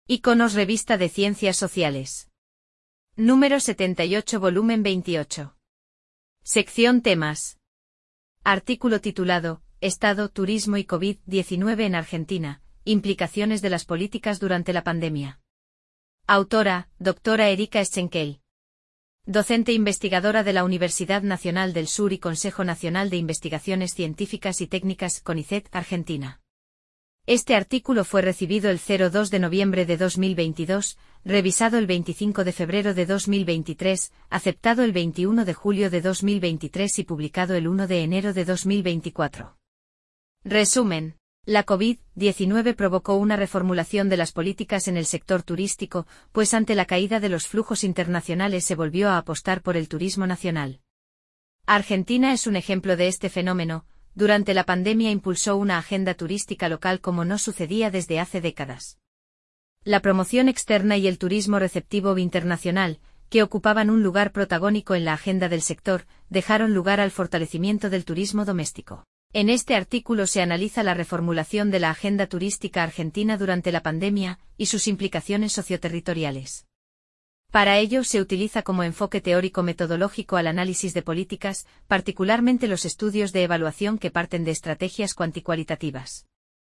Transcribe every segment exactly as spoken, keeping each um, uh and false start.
Iconos Revista de Ciencias Sociales. Número setenta y ocho, volumen veintiocho. Sección Temas. Artículo titulado, Estado, Turismo y COVID diecinueve en Argentina, implicaciones de las políticas durante la pandemia. Autora, doctora Erika Schenkel. Docente investigadora de la Universidad Nacional del Sur y Consejo Nacional de Investigaciones Científicas y Técnicas, CONICET, Argentina. Este artículo fue recibido el dos de noviembre de dos mil veintidós, revisado el veinticinco de febrero de dos mil veintitrés, aceptado el veintiuno de julio de dos mil veintitrés y publicado el uno de enero de dos mil veinticuatro. Resumen. La COVID diecinueve provocó una reformulación de las políticas en el sector turístico, pues ante la caída de los flujos internacionales se volvió a apostar por el turismo nacional. Argentina es un ejemplo de este fenómeno. Durante la pandemia impulsó una agenda turística local como no sucedía desde hace décadas. La promoción externa y el turismo receptivo internacional, que ocupaban un lugar protagónico en la agenda del sector, dejaron lugar al fortalecimiento del turismo doméstico. En este artículo se analiza la reformulación de la agenda turística argentina durante la pandemia y sus implicaciones socioterritoriales. Para ello se utiliza como enfoque teórico-metodológico al análisis de políticas, particularmente los estudios de evaluación que parten de estrategias cuanticualitativas.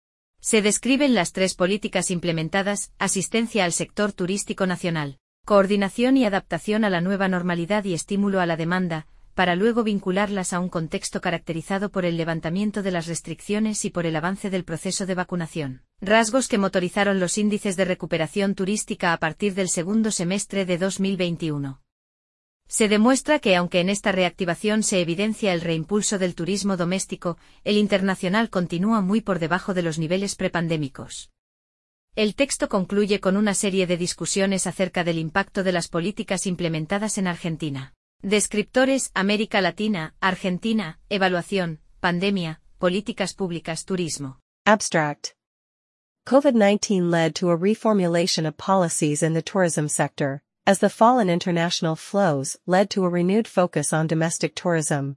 Se describen las tres políticas implementadas: asistencia al sector turístico nacional, coordinación y adaptación a la nueva normalidad y estímulo a la demanda, para luego vincularlas a un contexto caracterizado por el levantamiento de las restricciones y por el avance del proceso de vacunación, rasgos que motorizaron los índices de recuperación turística a partir del segundo semestre de dos mil veintiuno. Se demuestra que aunque en esta reactivación se evidencia el reimpulso del turismo doméstico, el internacional continúa muy por debajo de los niveles prepandémicos. El texto concluye con una serie de discusiones acerca del impacto de las políticas implementadas en Argentina. Descriptores: América Latina, Argentina, evaluación, pandemia, políticas públicas, turismo. Abstract. COVID nineteen led to a reformulation of policies in the tourism sector, as the fall in international flows led to a renewed focus on domestic tourism.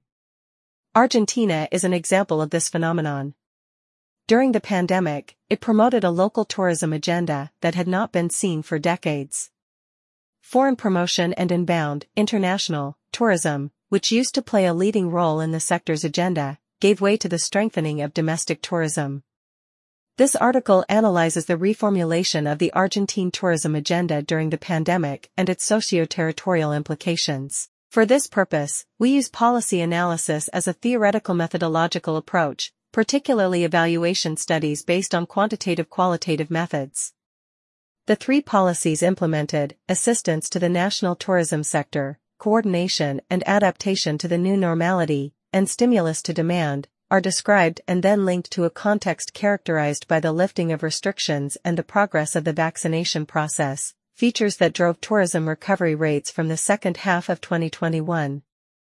Argentina is an example of this phenomenon. During the pandemic, it promoted a local tourism agenda that had not been seen for decades. Foreign promotion and inbound, international, tourism, which used to play a leading role in the sector's agenda, gave way to the strengthening of domestic tourism. This article analyzes the reformulation of the Argentine tourism agenda during the pandemic and its socio-territorial implications. For this purpose, we use policy analysis as a theoretical methodological approach, particularly evaluation studies based on quantitative-qualitative methods. The three policies implemented: assistance to the national tourism sector, coordination and adaptation to the new normality, and stimulus to demand, are described and then linked to a context characterized by the lifting of restrictions and the progress of the vaccination process, features that drove tourism recovery rates from the second half of twenty twenty-one.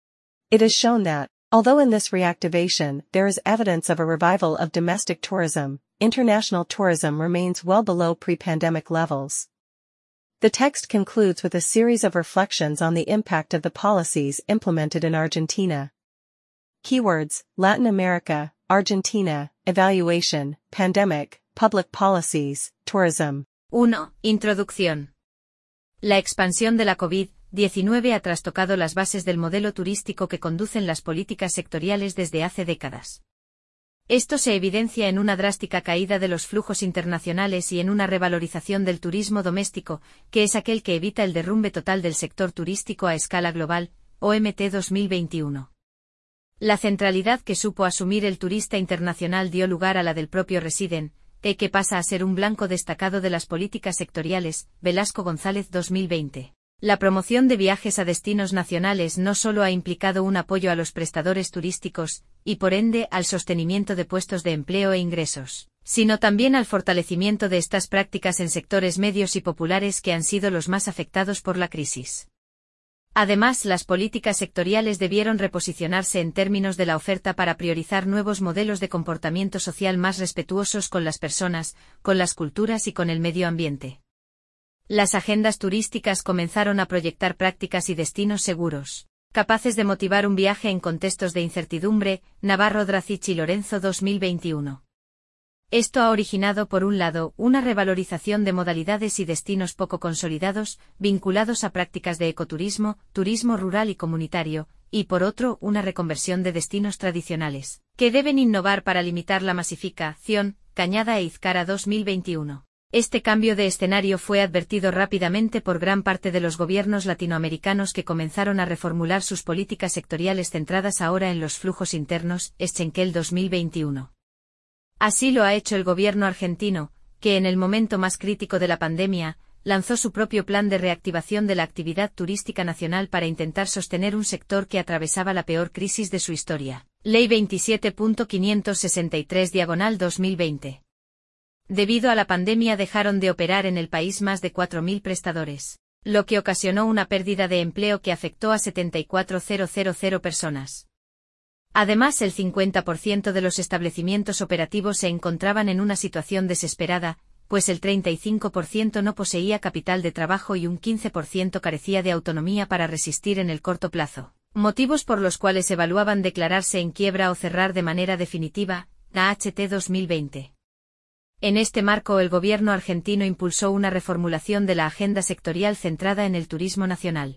It is shown that, although in this reactivation there is evidence of a revival of domestic tourism, international tourism remains well below pre-pandemic levels. The text concludes with a series of reflections on the impact of the policies implemented in Argentina. Keywords: Latin America, Argentina, evaluation, pandemic, public policies, tourism. uno. Introducción. La expansión de la COVID diecinueve ha trastocado las bases del modelo turístico que conducen las políticas sectoriales desde hace décadas. Esto se evidencia en una drástica caída de los flujos internacionales y en una revalorización del turismo doméstico, que es aquel que evita el derrumbe total del sector turístico a escala global, O M T dos mil veintiuno. La centralidad que supo asumir el turista internacional dio lugar a la del propio resident, e que pasa a ser un blanco destacado de las políticas sectoriales, Velasco González dos mil veinte. La promoción de viajes a destinos nacionales no solo ha implicado un apoyo a los prestadores turísticos, y por ende al sostenimiento de puestos de empleo e ingresos, sino también al fortalecimiento de estas prácticas en sectores medios y populares que han sido los más afectados por la crisis. Además, las políticas sectoriales debieron reposicionarse en términos de la oferta para priorizar nuevos modelos de comportamiento social más respetuosos con las personas, con las culturas y con el medio ambiente. Las agendas turísticas comenzaron a proyectar prácticas y destinos seguros, capaces de motivar un viaje en contextos de incertidumbre. Navarro Dracich y Lorenzo dos mil veintiuno. Esto ha originado por un lado una revalorización de modalidades y destinos poco consolidados, vinculados a prácticas de ecoturismo, turismo rural y comunitario, y por otro una reconversión de destinos tradicionales, que deben innovar para limitar la masificación. Cañada e Izcara dos mil veintiuno. Este cambio de escenario fue advertido rápidamente por gran parte de los gobiernos latinoamericanos que comenzaron a reformular sus políticas sectoriales centradas ahora en los flujos internos. Eschenkel dos mil veintiuno. Así lo ha hecho el gobierno argentino, que en el momento más crítico de la pandemia, lanzó su propio plan de reactivación de la actividad turística nacional para intentar sostener un sector que atravesaba la peor crisis de su historia. Ley veintisiete punto quinientos sesenta y tres diagonal dos mil veinte. Debido a la pandemia dejaron de operar en el país más de cuatro mil prestadores, lo que ocasionó una pérdida de empleo que afectó a setenta y cuatro mil personas. Además, el cincuenta por ciento de los establecimientos operativos se encontraban en una situación desesperada, pues el treinta y cinco por ciento no poseía capital de trabajo y un quince por ciento carecía de autonomía para resistir en el corto plazo, motivos por los cuales evaluaban declararse en quiebra o cerrar de manera definitiva. A H T dos mil veinte. En este marco, el gobierno argentino impulsó una reformulación de la agenda sectorial centrada en el turismo nacional.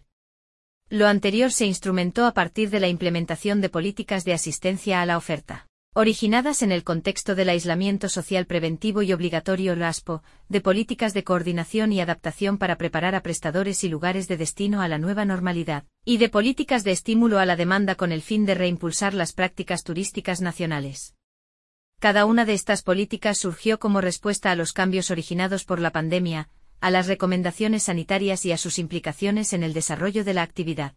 Lo anterior se instrumentó a partir de la implementación de políticas de asistencia a la oferta, originadas en el contexto del aislamiento social preventivo y obligatorio L A S P O, de políticas de coordinación y adaptación para preparar a prestadores y lugares de destino a la nueva normalidad, y de políticas de estímulo a la demanda con el fin de reimpulsar las prácticas turísticas nacionales. Cada una de estas políticas surgió como respuesta a los cambios originados por la pandemia, a las recomendaciones sanitarias y a sus implicaciones en el desarrollo de la actividad.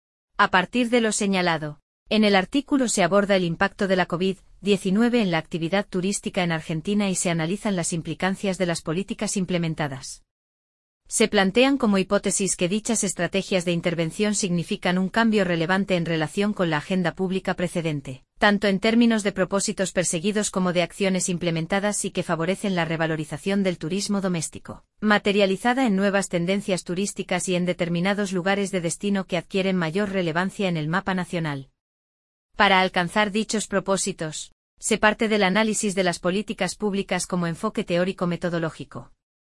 A partir de lo señalado, en el artículo se aborda el impacto de la COVID diecinueve en la actividad turística en Argentina y se analizan las implicancias de las políticas implementadas. Se plantean como hipótesis que dichas estrategias de intervención significan un cambio relevante en relación con la agenda pública precedente, tanto en términos de propósitos perseguidos como de acciones implementadas y que favorecen la revalorización del turismo doméstico, materializada en nuevas tendencias turísticas y en determinados lugares de destino que adquieren mayor relevancia en el mapa nacional. Para alcanzar dichos propósitos, se parte del análisis de las políticas públicas como enfoque teórico-metodológico.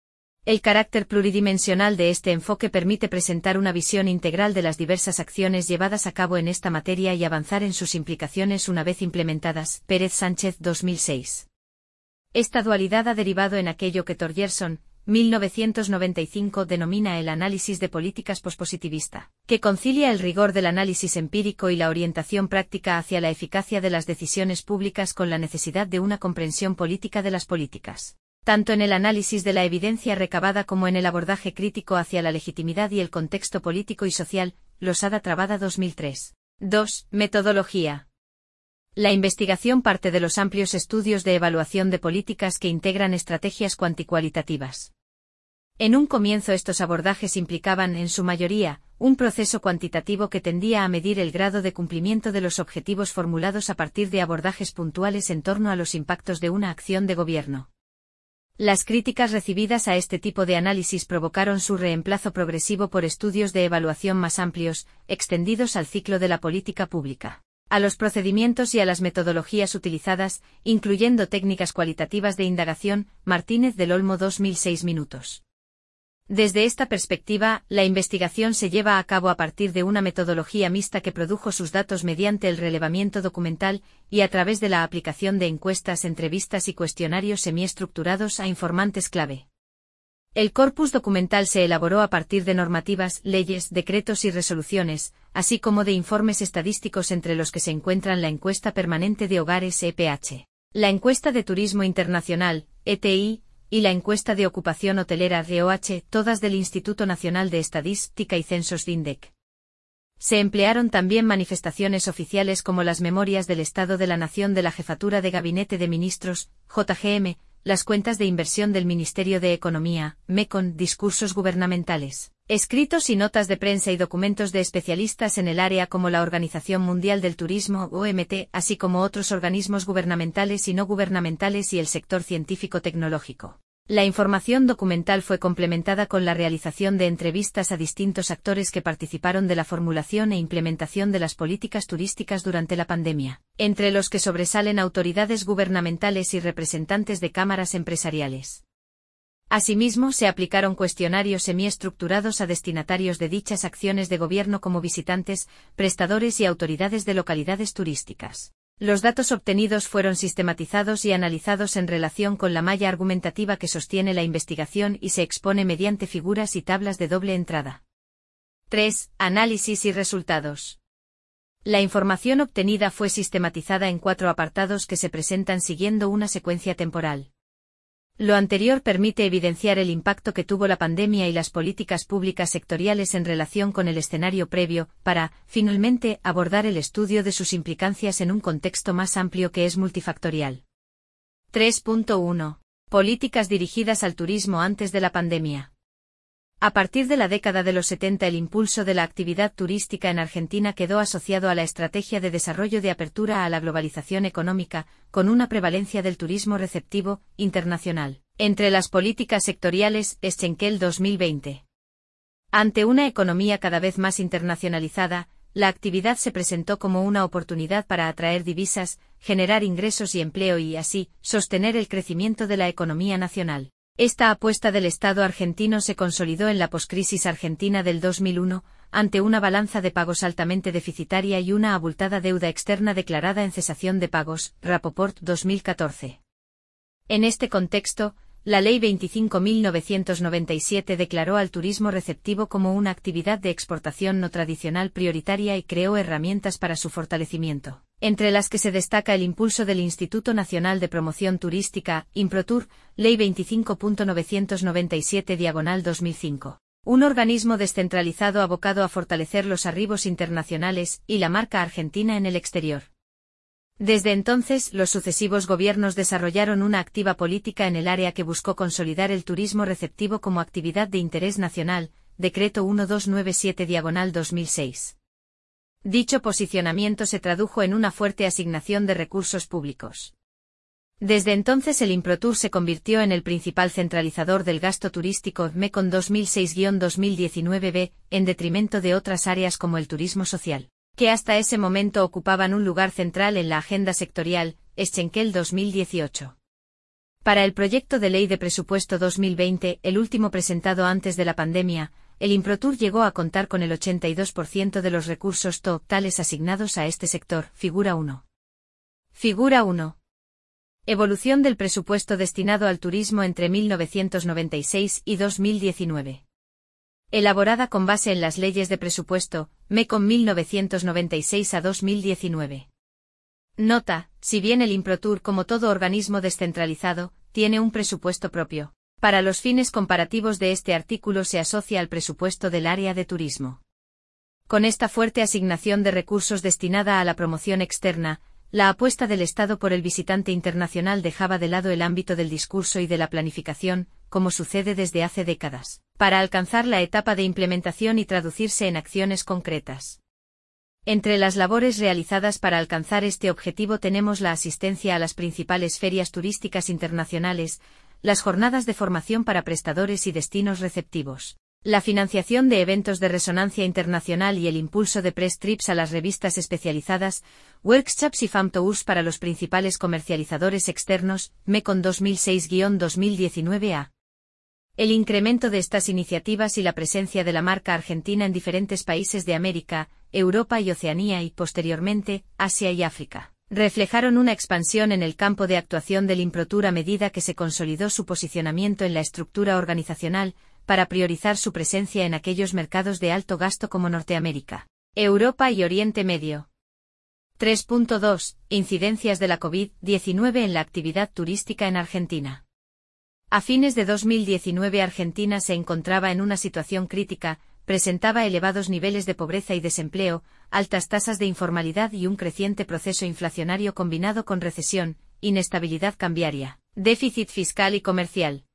El carácter pluridimensional de este enfoque permite presentar una visión integral de las diversas acciones llevadas a cabo en esta materia y avanzar en sus implicaciones una vez implementadas. Pérez Sánchez dos mil seis. Esta dualidad ha derivado en aquello que Torgerson, mil novecientos noventa y cinco, denomina el análisis de políticas pospositivista, que concilia el rigor del análisis empírico y la orientación práctica hacia la eficacia de las decisiones públicas con la necesidad de una comprensión política de las políticas, tanto en el análisis de la evidencia recabada como en el abordaje crítico hacia la legitimidad y el contexto político y social. Losada Trabada dos mil tres. dos. Metodología. La investigación parte de los amplios estudios de evaluación de políticas que integran estrategias cuanticualitativas. En un comienzo estos abordajes implicaban, en su mayoría, un proceso cuantitativo que tendía a medir el grado de cumplimiento de los objetivos formulados a partir de abordajes puntuales en torno a los impactos de una acción de gobierno. Las críticas recibidas a este tipo de análisis provocaron su reemplazo progresivo por estudios de evaluación más amplios, extendidos al ciclo de la política pública, a los procedimientos y a las metodologías utilizadas, incluyendo técnicas cualitativas de indagación. Martínez del Olmo dos mil seis minutos. Desde esta perspectiva, la investigación se lleva a cabo a partir de una metodología mixta que produjo sus datos mediante el relevamiento documental y a través de la aplicación de encuestas, entrevistas y cuestionarios semiestructurados a informantes clave. El corpus documental se elaboró a partir de normativas, leyes, decretos y resoluciones, así como de informes estadísticos entre los que se encuentran la encuesta permanente de hogares E P H, la encuesta de turismo internacional, E T I, y la encuesta de ocupación hotelera R O H, todas del Instituto Nacional de Estadística y Censos INDEC. Se emplearon también manifestaciones oficiales como las Memorias del Estado de la Nación de la Jefatura de Gabinete de Ministros, J G M, las cuentas de inversión del Ministerio de Economía, MECON, discursos gubernamentales, escritos y notas de prensa y documentos de especialistas en el área como la Organización Mundial del Turismo, O M T, así como otros organismos gubernamentales y no gubernamentales y el sector científico-tecnológico. La información documental fue complementada con la realización de entrevistas a distintos actores que participaron de la formulación e implementación de las políticas turísticas durante la pandemia, entre los que sobresalen autoridades gubernamentales y representantes de cámaras empresariales. Asimismo, se aplicaron cuestionarios semiestructurados a destinatarios de dichas acciones de gobierno como visitantes, prestadores y autoridades de localidades turísticas. Los datos obtenidos fueron sistematizados y analizados en relación con la malla argumentativa que sostiene la investigación y se expone mediante figuras y tablas de doble entrada. tres. Análisis y resultados. La información obtenida fue sistematizada en cuatro apartados que se presentan siguiendo una secuencia temporal. Lo anterior permite evidenciar el impacto que tuvo la pandemia y las políticas públicas sectoriales en relación con el escenario previo, para, finalmente, abordar el estudio de sus implicancias en un contexto más amplio que es multifactorial. tres punto uno. Políticas dirigidas al turismo antes de la pandemia. A partir de la década de los setenta, el impulso de la actividad turística en Argentina quedó asociado a la estrategia de desarrollo de apertura a la globalización económica, con una prevalencia del turismo receptivo, internacional. Entre las políticas sectoriales, Schenkel dos mil veinte. Ante una economía cada vez más internacionalizada, la actividad se presentó como una oportunidad para atraer divisas, generar ingresos y empleo y, así, sostener el crecimiento de la economía nacional. Esta apuesta del Estado argentino se consolidó en la poscrisis argentina del dos mil uno, ante una balanza de pagos altamente deficitaria y una abultada deuda externa declarada en cesación de pagos, Rapoport dos mil catorce. En este contexto, la Ley veinticinco mil novecientos noventa y siete declaró al turismo receptivo como una actividad de exportación no tradicional prioritaria y creó herramientas para su fortalecimiento, entre las que se destaca el impulso del Instituto Nacional de Promoción Turística, Improtur, Ley veinticinco mil novecientos noventa y siete diagonal dos mil cinco. Un organismo descentralizado abocado a fortalecer los arribos internacionales y la marca argentina en el exterior. Desde entonces, los sucesivos gobiernos desarrollaron una activa política en el área que buscó consolidar el turismo receptivo como actividad de interés nacional, Decreto mil doscientos noventa y siete diagonal dos mil seis. Dicho posicionamiento se tradujo en una fuerte asignación de recursos públicos. Desde entonces el Improtur se convirtió en el principal centralizador del gasto turístico MECON dos mil seis guion dos mil diecinueve B, en detrimento de otras áreas como el turismo social, que hasta ese momento ocupaban un lugar central en la agenda sectorial, Schenkel dos mil dieciocho. Para el proyecto de ley de presupuesto dos mil veinte, el último presentado antes de la pandemia, el Improtur llegó a contar con el ochenta y dos por ciento de los recursos totales asignados a este sector, figura uno. Figura uno. Evolución del presupuesto destinado al turismo entre mil novecientos noventa y seis y dos mil diecinueve. Elaborada con base en las leyes de presupuesto, MECON mil novecientos noventa y seis a dos mil diecinueve. Nota, si bien el Improtur, como todo organismo descentralizado, tiene un presupuesto propio, para los fines comparativos de este artículo se asocia al presupuesto del área de turismo. Con esta fuerte asignación de recursos destinada a la promoción externa, la apuesta del Estado por el visitante internacional dejaba de lado el ámbito del discurso y de la planificación, como sucede desde hace décadas, para alcanzar la etapa de implementación y traducirse en acciones concretas. Entre las labores realizadas para alcanzar este objetivo tenemos la asistencia a las principales ferias turísticas internacionales, las jornadas de formación para prestadores y destinos receptivos, la financiación de eventos de resonancia internacional y el impulso de press trips a las revistas especializadas, workshops y fan tours para los principales comercializadores externos, MECON dos mil seis guion dos mil diecinueve A. El incremento de estas iniciativas y la presencia de la marca argentina en diferentes países de América, Europa y Oceanía y, posteriormente, Asia y África, reflejaron una expansión en el campo de actuación del Improtur a medida que se consolidó su posicionamiento en la estructura organizacional, para priorizar su presencia en aquellos mercados de alto gasto como Norteamérica, Europa y Oriente Medio. tres punto dos. Incidencias de la COVID diecinueve en la actividad turística en Argentina. A fines de dos mil diecinueve Argentina se encontraba en una situación crítica, presentaba elevados niveles de pobreza y desempleo, altas tasas de informalidad y un creciente proceso inflacionario combinado con recesión, inestabilidad cambiaria, déficit fiscal y comercial.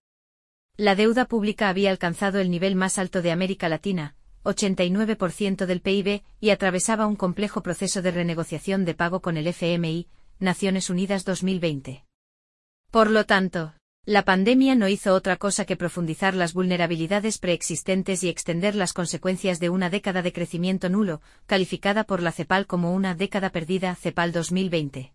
La deuda pública había alcanzado el nivel más alto de América Latina, ochenta y nueve por ciento del P I B, y atravesaba un complejo proceso de renegociación de pago con el F M I, Naciones Unidas dos mil veinte. Por lo tanto, La pandemia no hizo otra cosa que profundizar las vulnerabilidades preexistentes y extender las consecuencias de una década de crecimiento nulo, calificada por la CEPAL como una década perdida CEPAL dos mil veinte.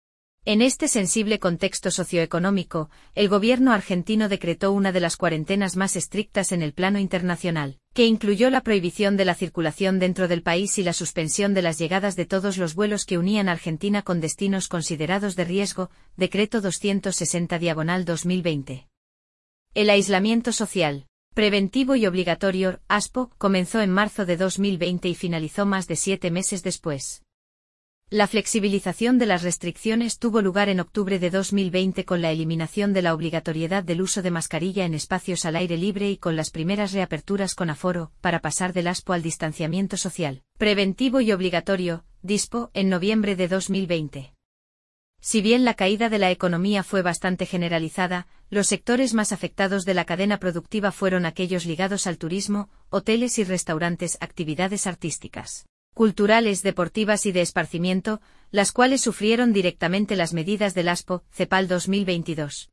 En este sensible contexto socioeconómico, el gobierno argentino decretó una de las cuarentenas más estrictas en el plano internacional, que incluyó la prohibición de la circulación dentro del país y la suspensión de las llegadas de todos los vuelos que unían Argentina con destinos considerados de riesgo, Decreto doscientos sesenta diagonal dos mil veinte. El aislamiento social, preventivo y obligatorio, ASPO, comenzó en marzo de dos mil veinte y finalizó más de siete meses después. La flexibilización de las restricciones tuvo lugar en octubre de dos mil veinte con la eliminación de la obligatoriedad del uso de mascarilla en espacios al aire libre y con las primeras reaperturas con aforo, para pasar del ASPO al distanciamiento social, preventivo y obligatorio, DISPO, en noviembre de dos mil veinte. Si bien la caída de la economía fue bastante generalizada, los sectores más afectados de la cadena productiva fueron aquellos ligados al turismo, hoteles y restaurantes, actividades artísticas, culturales, deportivas y de esparcimiento, las cuales sufrieron directamente las medidas del ASPO, CEPAL dos mil veintidós.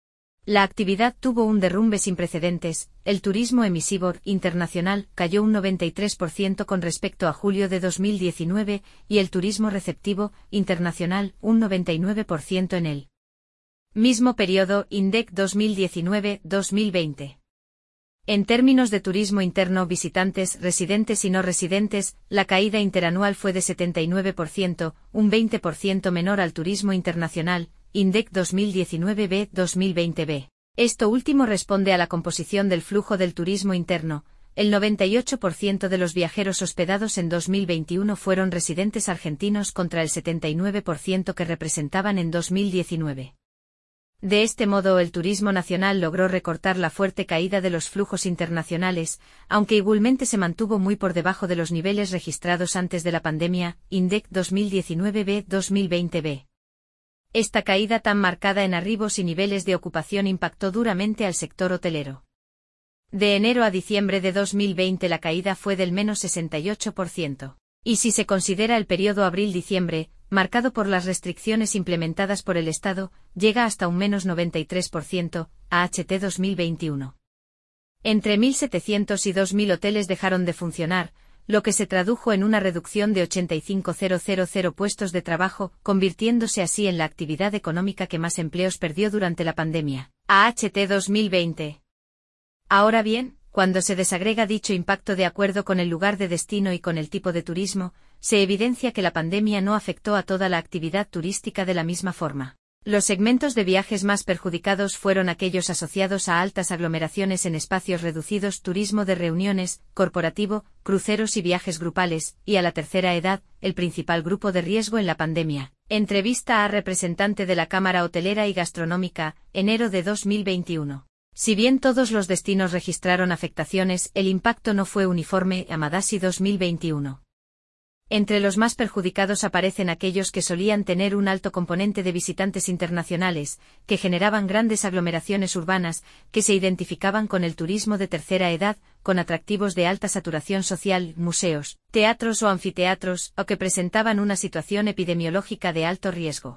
La actividad tuvo un derrumbe sin precedentes, el turismo emisivo internacional cayó un noventa y tres por ciento con respecto a julio de dos mil diecinueve y el turismo receptivo internacional un noventa y nueve por ciento en el mismo periodo INDEC dos mil diecinueve dos mil veinte. En términos de turismo interno, visitantes, residentes y no residentes, la caída interanual fue de setenta y nueve por ciento, un veinte por ciento menor al turismo internacional, INDEC dos mil diecinueve B dos mil veinte B. Esto último responde a la composición del flujo del turismo interno. El noventa y ocho por ciento de los viajeros hospedados en dos mil veintiuno fueron residentes argentinos contra el setenta y nueve por ciento que representaban en dos mil diecinueve. De este modo, el turismo nacional logró recortar la fuerte caída de los flujos internacionales, aunque igualmente se mantuvo muy por debajo de los niveles registrados antes de la pandemia, INDEC dos mil diecinueve B dos mil veinte B. Esta caída tan marcada en arribos y niveles de ocupación impactó duramente al sector hotelero. De enero a diciembre de dos mil veinte la caída fue del menos sesenta y ocho por ciento. Y si se considera el periodo abril-diciembre, marcado por las restricciones implementadas por el Estado, llega hasta un menos noventa y tres por ciento, A H T dos mil veintiuno. Entre mil setecientos y dos mil hoteles dejaron de funcionar, lo que se tradujo en una reducción de ochenta y cinco mil puestos de trabajo, convirtiéndose así en la actividad económica que más empleos perdió durante la pandemia. A H T dos mil veinte. Ahora bien, cuando se desagrega dicho impacto de acuerdo con el lugar de destino y con el tipo de turismo, se evidencia que la pandemia no afectó a toda la actividad turística de la misma forma. Los segmentos de viajes más perjudicados fueron aquellos asociados a altas aglomeraciones en espacios reducidos, turismo de reuniones, corporativo, cruceros y viajes grupales, y a la tercera edad, el principal grupo de riesgo en la pandemia. Entrevista a representante de la Cámara Hotelera y Gastronómica, enero de dos mil veintiuno. Si bien todos los destinos registraron afectaciones, el impacto no fue uniforme. Amadasi dos mil veintiuno. Entre los más perjudicados aparecen aquellos que solían tener un alto componente de visitantes internacionales, que generaban grandes aglomeraciones urbanas, que se identificaban con el turismo de tercera edad, con atractivos de alta saturación social, museos, teatros o anfiteatros, o que presentaban una situación epidemiológica de alto riesgo.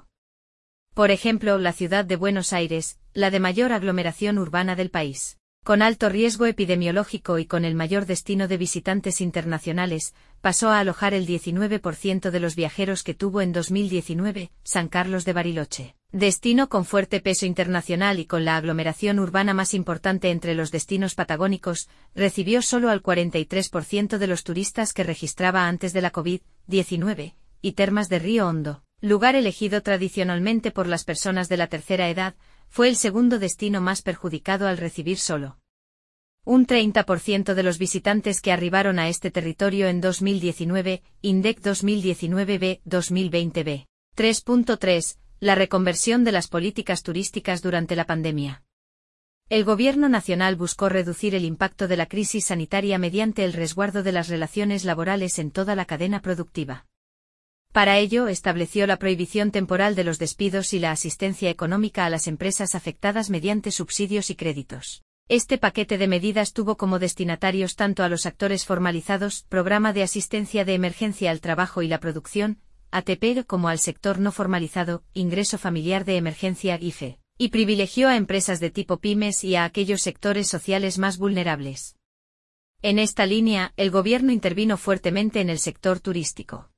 Por ejemplo, la ciudad de Buenos Aires, la de mayor aglomeración urbana del país, con alto riesgo epidemiológico y con el mayor destino de visitantes internacionales, pasó a alojar el diecinueve por ciento de los viajeros que tuvo en dos mil diecinueve, San Carlos de Bariloche. Destino con fuerte peso internacional y con la aglomeración urbana más importante entre los destinos patagónicos, recibió solo al cuarenta y tres por ciento de los turistas que registraba antes de la COVID diecinueve, y Termas de Río Hondo, lugar elegido tradicionalmente por las personas de la tercera edad, fue el segundo destino más perjudicado al recibir solo un treinta por ciento de los visitantes que arribaron a este territorio en dos mil diecinueve, INDEC dos mil diecinueve B dos mil veinte B. tres punto tres. La reconversión de las políticas turísticas durante la pandemia. El Gobierno Nacional buscó reducir el impacto de la crisis sanitaria mediante el resguardo de las relaciones laborales en toda la cadena productiva. Para ello, estableció la prohibición temporal de los despidos y la asistencia económica a las empresas afectadas mediante subsidios y créditos. Este paquete de medidas tuvo como destinatarios tanto a los actores formalizados, Programa de Asistencia de Emergencia al Trabajo y la Producción, A T P, como al sector no formalizado, Ingreso Familiar de Emergencia, I F E. Y privilegió a empresas de tipo pymes y a aquellos sectores sociales más vulnerables. En esta línea, el gobierno intervino fuertemente en el sector turístico.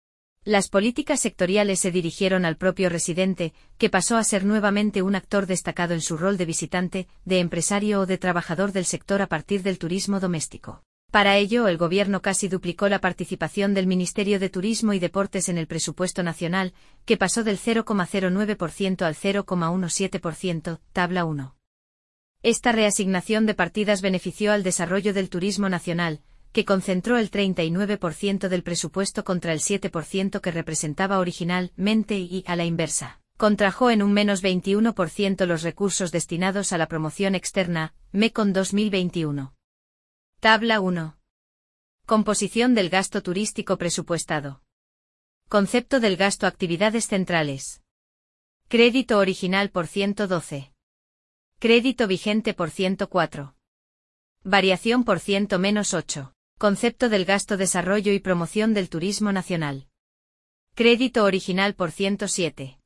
Las políticas sectoriales se dirigieron al propio residente, que pasó a ser nuevamente un actor destacado en su rol de visitante, de empresario o de trabajador del sector a partir del turismo doméstico. Para ello, el gobierno casi duplicó la participación del Ministerio de Turismo y Deportes en el presupuesto nacional, que pasó del cero coma cero nueve por ciento al cero coma diecisiete por ciento, tabla uno. Esta reasignación de partidas benefició al desarrollo del turismo nacional, que concentró el treinta y nueve por ciento del presupuesto contra el siete por ciento que representaba originalmente y, a la inversa, contrajo en un menos veintiuno por ciento los recursos destinados a la promoción externa, MECON dos mil veintiuno. Tabla uno. Composición del gasto turístico presupuestado. Concepto del gasto actividades centrales. Crédito original por ciento doce. Crédito vigente por ciento cuatro. Variación por ciento menos ocho. Concepto del gasto desarrollo y promoción del turismo nacional. Crédito original por ciento siete.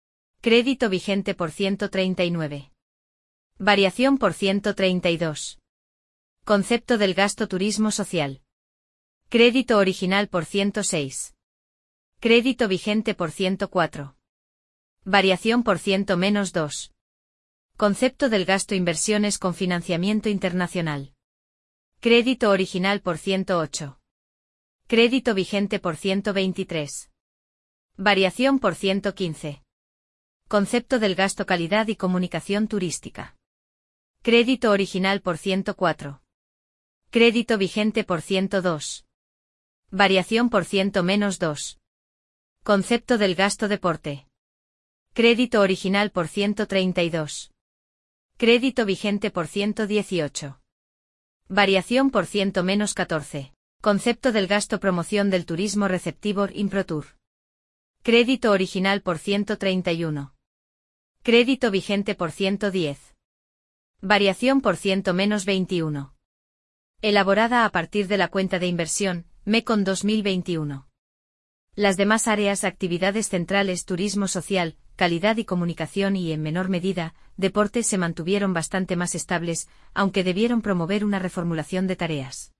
Crédito vigente por ciento treinta y nueve. Variación por ciento treinta y dos. Concepto del gasto turismo social. Crédito original por ciento seis. Crédito vigente por ciento cuatro. Variación por ciento menos dos. Concepto del gasto inversiones con financiamiento internacional. Crédito original por ciento ocho. Crédito vigente por ciento veintitrés. Variación por ciento quince. Concepto del gasto calidad y comunicación turística. Crédito original por ciento cuatro. Crédito vigente por ciento dos. Variación por ciento menos dos. Concepto del gasto deporte. Crédito original por ciento treinta y dos. Crédito vigente por ciento dieciocho. Variación por ciento menos catorce. Concepto del gasto promoción del turismo receptivo Improtour. Crédito original por ciento treinta y uno. Crédito vigente por ciento diez. Variación por ciento menos veintiuno. Elaborada a partir de la cuenta de inversión, MECON dos mil veintiuno. Las demás áreas actividades centrales turismo social, calidad y comunicación y, en menor medida, deporte se mantuvieron bastante más estables, aunque debieron promover una reformulación de tareas.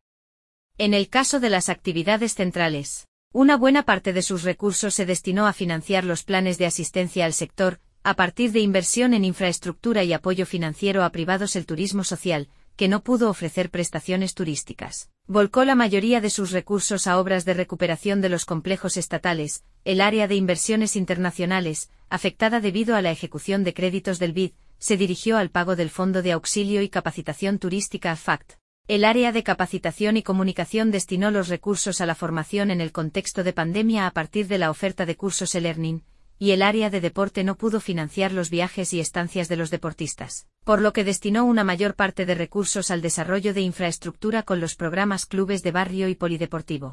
En el caso de las actividades centrales, una buena parte de sus recursos se destinó a financiar los planes de asistencia al sector, a partir de inversión en infraestructura y apoyo financiero a privados. El turismo social, que no pudo ofrecer prestaciones turísticas, volcó la mayoría de sus recursos a obras de recuperación de los complejos estatales. El área de inversiones internacionales, afectada debido a la ejecución de créditos del B I D, se dirigió al pago del Fondo de Auxilio y Capacitación Turística F A C T. El área de capacitación y comunicación destinó los recursos a la formación en el contexto de pandemia a partir de la oferta de cursos e-learning, y el área de deporte no pudo financiar los viajes y estancias de los deportistas, por lo que destinó una mayor parte de recursos al desarrollo de infraestructura con los programas Clubes de Barrio y Polideportivo.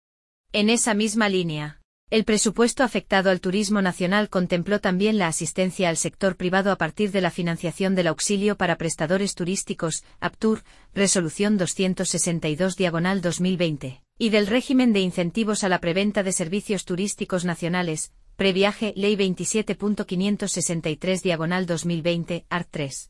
En esa misma línea, el presupuesto afectado al turismo nacional contempló también la asistencia al sector privado a partir de la financiación del auxilio para prestadores turísticos, APTUR, Resolución doscientos sesenta y dos diagonal dos mil veinte, y del régimen de incentivos a la preventa de servicios turísticos nacionales, Previaje, Ley veintisiete punto quinientos sesenta y tres diagonal dos mil veinte, art. tres.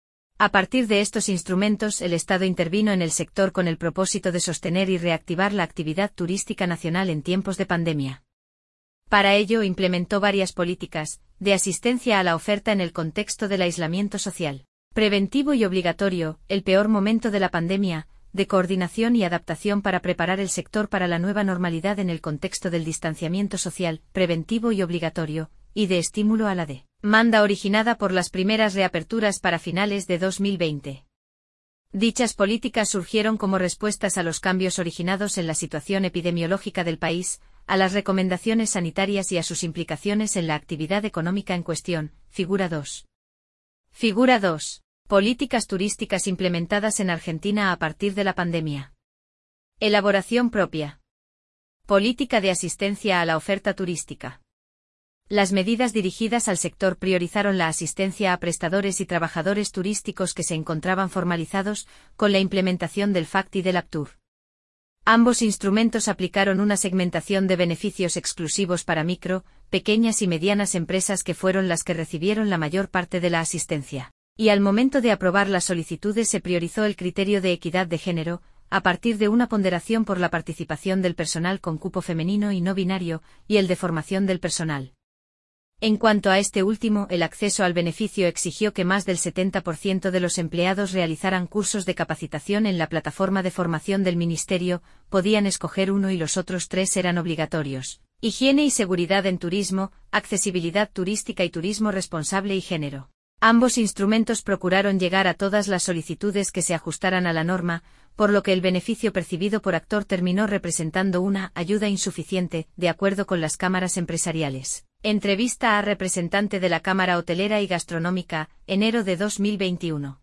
A partir de estos instrumentos, el Estado intervino en el sector con el propósito de sostener y reactivar la actividad turística nacional en tiempos de pandemia. Para ello implementó varias políticas de asistencia a la oferta en el contexto del aislamiento social, preventivo y obligatorio, el peor momento de la pandemia, de coordinación y adaptación para preparar el sector para la nueva normalidad en el contexto del distanciamiento social, preventivo y obligatorio, y de estímulo a la demanda originada por las primeras reaperturas para finales de dos mil veinte. Dichas políticas surgieron como respuestas a los cambios originados en la situación epidemiológica del país, a las recomendaciones sanitarias y a sus implicaciones en la actividad económica en cuestión. Figura dos. Figura dos. Políticas turísticas implementadas en Argentina a partir de la pandemia. Elaboración propia. Política de asistencia a la oferta turística. Las medidas dirigidas al sector priorizaron la asistencia a prestadores y trabajadores turísticos que se encontraban formalizados con la implementación del F A C T y del APTUR. Ambos instrumentos aplicaron una segmentación de beneficios exclusivos para micro, pequeñas y medianas empresas que fueron las que recibieron la mayor parte de la asistencia. Y al momento de aprobar las solicitudes se priorizó el criterio de equidad de género, a partir de una ponderación por la participación del personal con cupo femenino y no binario, y el de formación del personal. En cuanto a este último, el acceso al beneficio exigió que más del setenta por ciento de los empleados realizaran cursos de capacitación en la plataforma de formación del Ministerio, podían escoger uno y los otros tres eran obligatorios: higiene y seguridad en turismo, accesibilidad turística y turismo responsable y género. Ambos instrumentos procuraron llegar a todas las solicitudes que se ajustaran a la norma, por lo que el beneficio percibido por actor terminó representando una ayuda insuficiente, de acuerdo con las cámaras empresariales. Entrevista a representante de la Cámara Hotelera y Gastronómica, enero de dos mil veintiuno.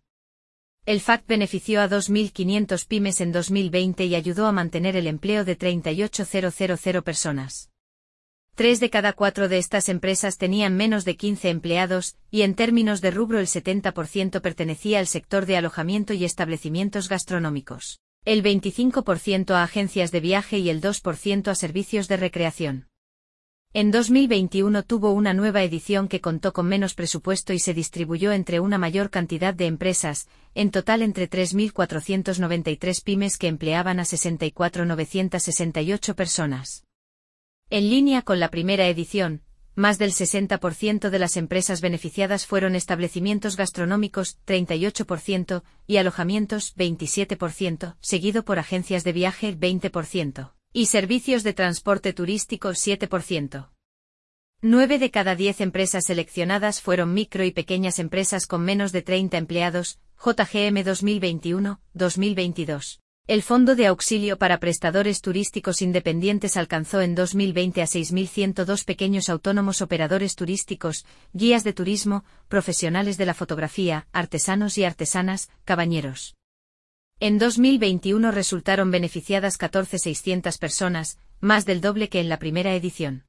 El F A C benefició a dos mil quinientas pymes en dos mil veinte y ayudó a mantener el empleo de treinta y ocho mil personas. Tres de cada cuatro de estas empresas tenían menos de quince empleados, y en términos de rubro el setenta por ciento pertenecía al sector de alojamiento y establecimientos gastronómicos, el veinticinco por ciento a agencias de viaje y el dos por ciento a servicios de recreación. En dos mil veintiuno tuvo una nueva edición que contó con menos presupuesto y se distribuyó entre una mayor cantidad de empresas, en total entre tres mil cuatrocientas noventa y tres pymes que empleaban a sesenta y cuatro mil novecientas sesenta y ocho personas. En línea con la primera edición, más del sesenta por ciento de las empresas beneficiadas fueron establecimientos gastronómicos, treinta y ocho por ciento, y alojamientos, veintisiete por ciento, seguido por agencias de viaje, veinte por ciento. Y servicios de transporte turístico, siete por ciento. Nueve de cada diez empresas seleccionadas fueron micro y pequeñas empresas con menos de treinta empleados, J G M dos mil veintiuno a dos mil veintidós. El Fondo de Auxilio para Prestadores Turísticos Independientes alcanzó en dos mil veinte a seis mil ciento dos pequeños autónomos operadores turísticos, guías de turismo, profesionales de la fotografía, artesanos y artesanas, cabañeros. En dos mil veintiuno resultaron beneficiadas catorce mil seiscientas personas, más del doble que en la primera edición.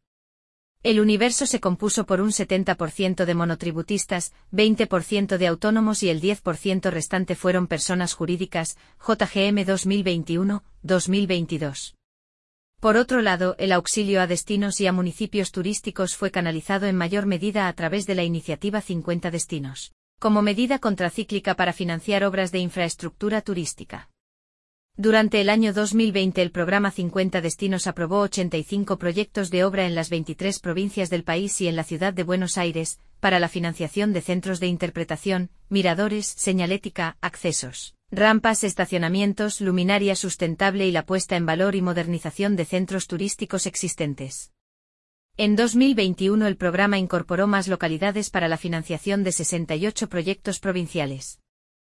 El universo se compuso por un setenta por ciento de monotributistas, veinte por ciento de autónomos y el diez por ciento restante fueron personas jurídicas, J G M dos mil veintiuno a dos mil veintidós. Por otro lado, el auxilio a destinos y a municipios turísticos fue canalizado en mayor medida a través de la iniciativa cincuenta Destinos, como medida contracíclica para financiar obras de infraestructura turística. Durante el año dos mil veinte el programa cincuenta Destinos aprobó ochenta y cinco proyectos de obra en las veintitrés provincias del país y en la ciudad de Buenos Aires, para la financiación de centros de interpretación, miradores, señalética, accesos, rampas, estacionamientos, luminaria sustentable y la puesta en valor y modernización de centros turísticos existentes. En dos mil veintiuno el programa incorporó más localidades para la financiación de sesenta y ocho proyectos provinciales.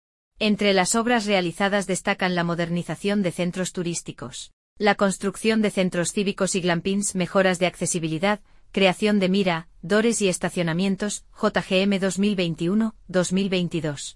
Entre las obras realizadas destacan la modernización de centros turísticos, la construcción de centros cívicos y glampings, mejoras de accesibilidad, creación de mira, dores y estacionamientos, J G M dos mil veintiuno a dos mil veintidós.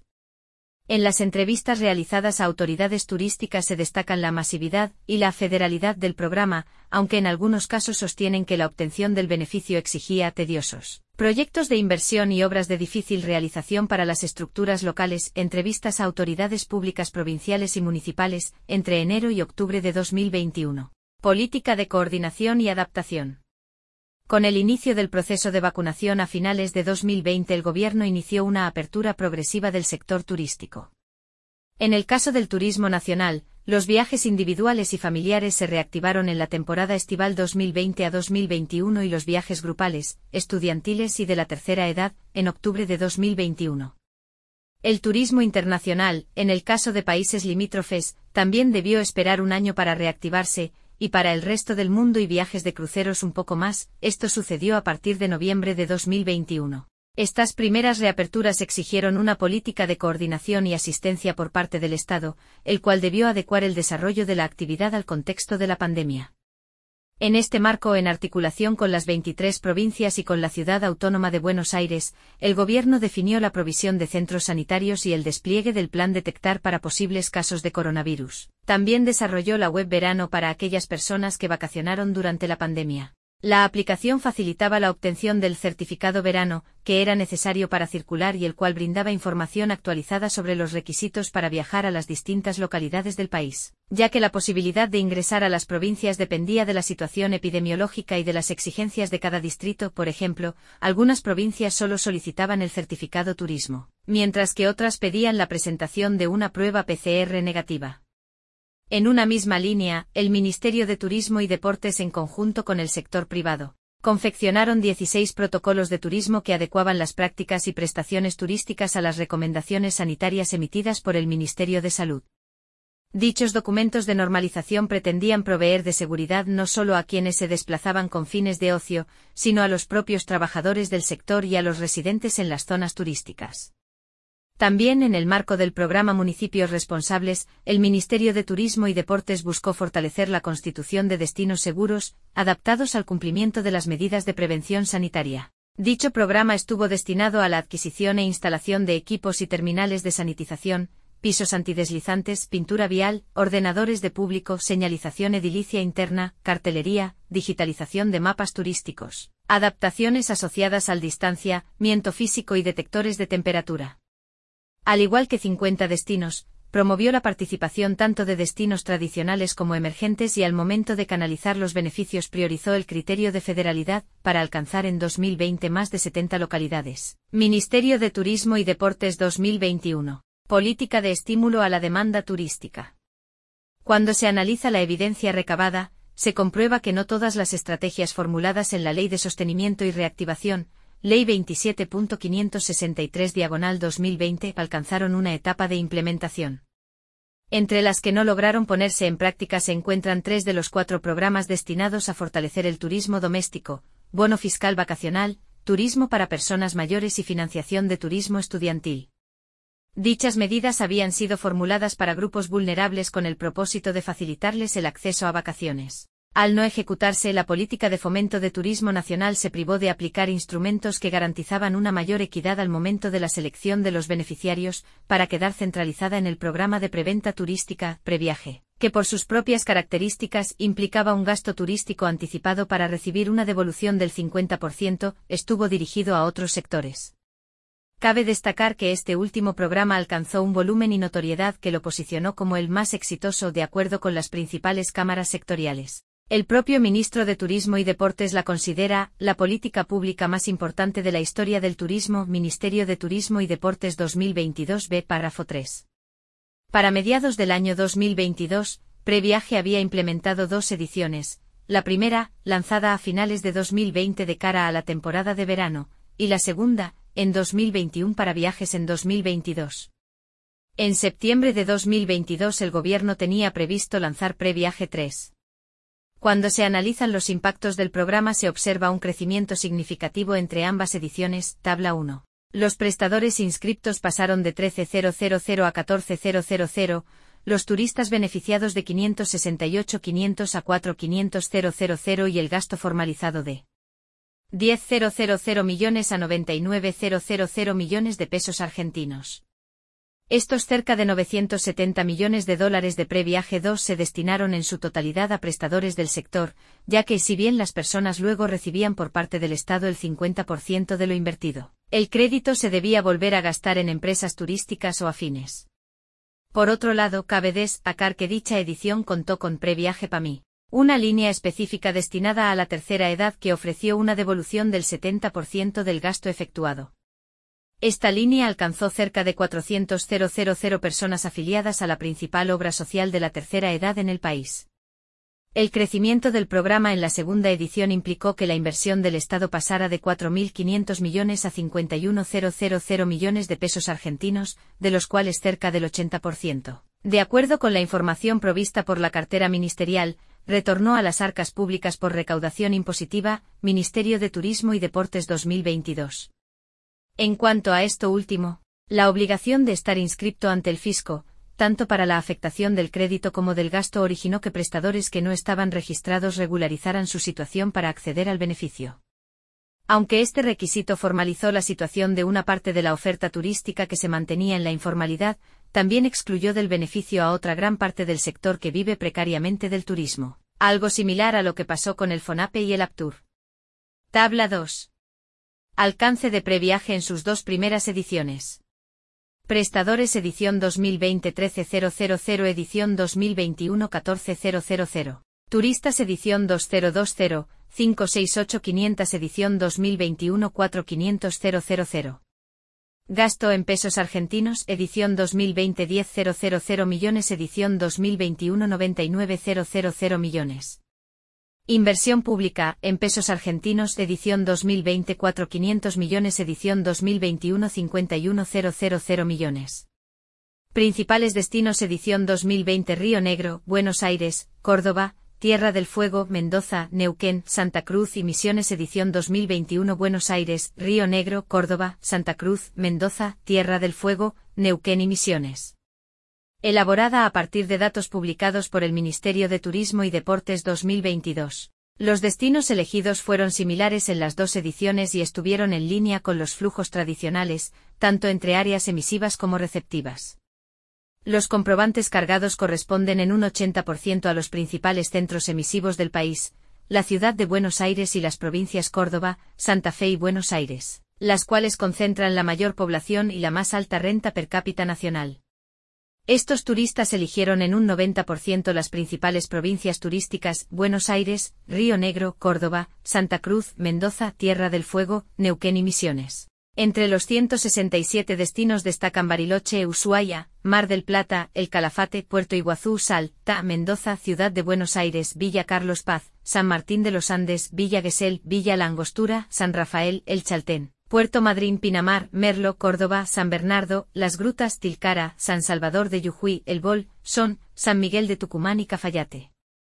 En las entrevistas realizadas a autoridades turísticas se destacan la masividad y la federalidad del programa, aunque en algunos casos sostienen que la obtención del beneficio exigía tediosos proyectos de inversión y obras de difícil realización para las estructuras locales. Entrevistas a autoridades públicas provinciales y municipales, entre enero y octubre de dos mil veintiuno. Política de coordinación y adaptación. Con el inicio del proceso de vacunación a finales de dos mil veinte el gobierno inició una apertura progresiva del sector turístico. En el caso del turismo nacional, los viajes individuales y familiares se reactivaron en la temporada estival dos mil veinte a dos mil veintiuno y los viajes grupales, estudiantiles y de la tercera edad, en octubre de dos mil veintiuno. El turismo internacional, en el caso de países limítrofes, también debió esperar un año para reactivarse, y para el resto del mundo y viajes de cruceros un poco más. Esto sucedió a partir de noviembre de dos mil veintiuno. Estas primeras reaperturas exigieron una política de coordinación y asistencia por parte del Estado, el cual debió adecuar el desarrollo de la actividad al contexto de la pandemia. En este marco, en articulación con las veintitrés provincias y con la Ciudad Autónoma de Buenos Aires, el Gobierno definió la provisión de centros sanitarios y el despliegue del plan Detectar para posibles casos de coronavirus. También desarrolló la web Verano para aquellas personas que vacacionaron durante la pandemia. La aplicación facilitaba la obtención del certificado verano, que era necesario para circular y el cual brindaba información actualizada sobre los requisitos para viajar a las distintas localidades del país, ya que la posibilidad de ingresar a las provincias dependía de la situación epidemiológica y de las exigencias de cada distrito. Por ejemplo, algunas provincias solo solicitaban el certificado turismo, mientras que otras pedían la presentación de una prueba P C R negativa. En una misma línea, el Ministerio de Turismo y Deportes en conjunto con el sector privado, confeccionaron dieciséis protocolos de turismo que adecuaban las prácticas y prestaciones turísticas a las recomendaciones sanitarias emitidas por el Ministerio de Salud. Dichos documentos de normalización pretendían proveer de seguridad no solo a quienes se desplazaban con fines de ocio, sino a los propios trabajadores del sector y a los residentes en las zonas turísticas. También en el marco del programa Municipios Responsables, el Ministerio de Turismo y Deportes buscó fortalecer la constitución de destinos seguros, adaptados al cumplimiento de las medidas de prevención sanitaria. Dicho programa estuvo destinado a la adquisición e instalación de equipos y terminales de sanitización, pisos antideslizantes, pintura vial, ordenadores de público, señalización edilicia interna, cartelería, digitalización de mapas turísticos, adaptaciones asociadas al distanciamiento físico y detectores de temperatura. Al igual que cincuenta destinos, promovió la participación tanto de destinos tradicionales como emergentes y al momento de canalizar los beneficios priorizó el criterio de federalidad, para alcanzar en dos mil veinte más de setenta localidades. Ministerio de Turismo y Deportes dos mil veintiuno. Política de estímulo a la demanda turística. Cuando se analiza la evidencia recabada, se comprueba que no todas las estrategias formuladas en la Ley de Sostenimiento y Reactivación, Ley veintisiete punto quinientos sesenta y tres diagonal dos mil veinte alcanzaron una etapa de implementación. Entre las que no lograron ponerse en práctica se encuentran tres de los cuatro programas destinados a fortalecer el turismo doméstico, bono fiscal vacacional, turismo para personas mayores y financiación de turismo estudiantil. Dichas medidas habían sido formuladas para grupos vulnerables con el propósito de facilitarles el acceso a vacaciones. Al no ejecutarse la política de fomento de turismo nacional se privó de aplicar instrumentos que garantizaban una mayor equidad al momento de la selección de los beneficiarios, para quedar centralizada en el programa de preventa turística, Previaje, que por sus propias características implicaba un gasto turístico anticipado para recibir una devolución del cincuenta por ciento, estuvo dirigido a otros sectores. Cabe destacar que este último programa alcanzó un volumen y notoriedad que lo posicionó como el más exitoso de acuerdo con las principales cámaras sectoriales. El propio ministro de Turismo y Deportes la considera la política pública más importante de la historia del turismo. Ministerio de Turismo y Deportes dos mil veintidós B párrafo tres. Para mediados del año dos mil veintidós, Previaje había implementado dos ediciones, la primera, lanzada a finales de dos mil veinte de cara a la temporada de verano, y la segunda, en dos mil veintiuno para viajes en dos mil veintidós. En septiembre de dos mil veintidós el gobierno tenía previsto lanzar Previaje tres. Cuando se analizan los impactos del programa se observa un crecimiento significativo entre ambas ediciones, tabla uno. Los prestadores inscriptos pasaron de trece mil a catorce mil, los turistas beneficiados de quinientos sesenta y ocho mil quinientos a cuatro mil quinientos y el gasto formalizado de diez mil millones a noventa y nueve mil millones de pesos argentinos. Estos cerca de novecientos setenta millones de dólares de Previaje dos se destinaron en su totalidad a prestadores del sector, ya que si bien las personas luego recibían por parte del Estado el cincuenta por ciento de lo invertido, el crédito se debía volver a gastar en empresas turísticas o afines. Por otro lado, cabe destacar que dicha edición contó con Previaje PAMI, una línea específica destinada a la tercera edad que ofreció una devolución del setenta por ciento del gasto efectuado. Esta línea alcanzó cerca de cuatrocientas mil personas afiliadas a la principal obra social de la tercera edad en el país. El crecimiento del programa en la segunda edición implicó que la inversión del Estado pasara de cuatro mil quinientos millones a cincuenta y uno mil millones de pesos argentinos, de los cuales cerca del ochenta por ciento, de acuerdo con la información provista por la cartera ministerial, retornó a las arcas públicas por recaudación impositiva, Ministerio de Turismo y Deportes dos mil veintidós. En cuanto a esto último, la obligación de estar inscripto ante el fisco, tanto para la afectación del crédito como del gasto originó que prestadores que no estaban registrados regularizaran su situación para acceder al beneficio. Aunque este requisito formalizó la situación de una parte de la oferta turística que se mantenía en la informalidad, también excluyó del beneficio a otra gran parte del sector que vive precariamente del turismo, algo similar a lo que pasó con el FONAPE y el APTUR. Tabla dos. Alcance de previaje en sus dos primeras ediciones. Prestadores edición dos mil veinte trece mil, edición dos mil veintiuno catorce mil. Turistas edición dos mil veinte cinco seis ocho quinientos, edición dos mil veintiuno cuatro quinientos mil. Gasto en pesos argentinos, edición dos mil veinte diez mil millones, edición dos mil veintiuno noventa y nueve mil millones. Inversión pública, en pesos argentinos, edición dos mil veinte cuatro quinientos millones, edición dos mil veintiuno cincuenta y uno mil millones. Principales destinos, edición dos mil veinte Río Negro, Buenos Aires, Córdoba, Tierra del Fuego, Mendoza, Neuquén, Santa Cruz y Misiones, edición dos mil veintiuno Buenos Aires, Río Negro, Córdoba, Santa Cruz, Mendoza, Tierra del Fuego, Neuquén y Misiones. Elaborada a partir de datos publicados por el Ministerio de Turismo y Deportes dos mil veintidós. Los destinos elegidos fueron similares en las dos ediciones y estuvieron en línea con los flujos tradicionales, tanto entre áreas emisivas como receptivas. Los comprobantes cargados corresponden en un ochenta por ciento a los principales centros emisivos del país, la ciudad de Buenos Aires y las provincias Córdoba, Santa Fe y Buenos Aires, las cuales concentran la mayor población y la más alta renta per cápita nacional. Estos turistas eligieron en un noventa por ciento las principales provincias turísticas, Buenos Aires, Río Negro, Córdoba, Santa Cruz, Mendoza, Tierra del Fuego, Neuquén y Misiones. Entre los ciento sesenta y siete destinos destacan Bariloche, Ushuaia, Mar del Plata, El Calafate, Puerto Iguazú, Salta, Mendoza, Ciudad de Buenos Aires, Villa Carlos Paz, San Martín de los Andes, Villa Gesell, Villa La Angostura, San Rafael, El Chaltén, Puerto Madryn, Pinamar, Merlo, Córdoba, San Bernardo, Las Grutas, Tilcara, San Salvador de Jujuy, El Bol, Son, San Miguel de Tucumán y Cafayate.